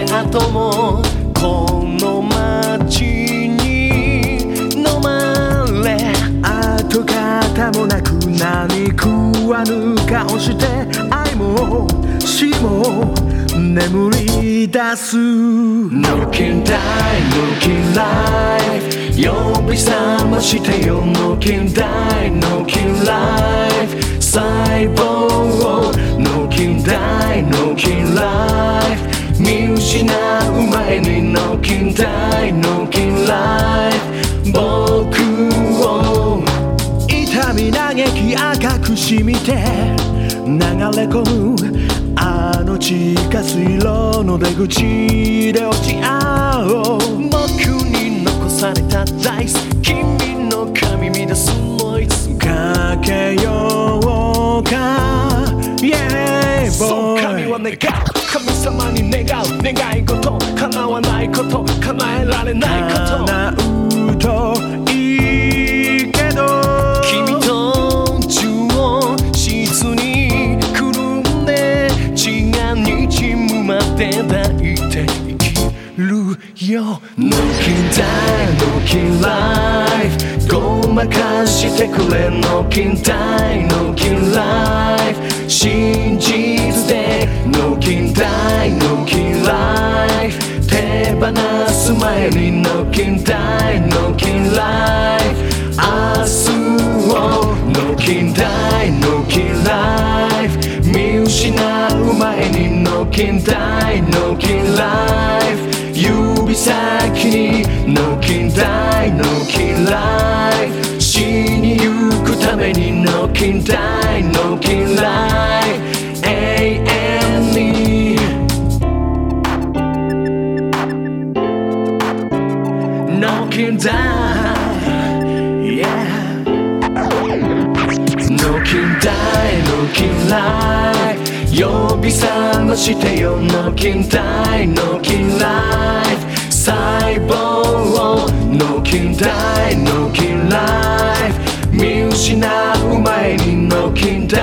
れ後もこの街に飲まれ跡形もなく何食わぬ顔して愛も死も眠り出す Knocking die, knocking life 呼び覚ましてよ Knocking die, knocking life 細胞を Knocking die, knocking life 見失う前に Knocking die, knocking life 僕を痛み嘆き赤く染みて流れ込むあの地下水路の出口で落ち合おう僕に残されたダイス君の髪乱すノイズかけようか Yeah boy そう神は願う神様に願う願い事叶わないこと叶えられないこと叶うといいけど君と中央室に来るんで血が滲むまで抱いて生きるよ Knocking die, knocking life ごまかしてくれ Knocking die, knocking life 真実で Knocking die, knocking life 手放す前に Knocking die, knocking life 明日を Knocking die, knocking life 見失う前に Knocking die, knocking life 指先に Knocking die, knocking life 死にゆくために Knocking die, knocking life 永遠に Knocking die, yeah Knocking die, knocking life 呼び覚ましてよ Knocking die, knocking life 細胞を Knocking die, knocking life 見失う前に Knocking die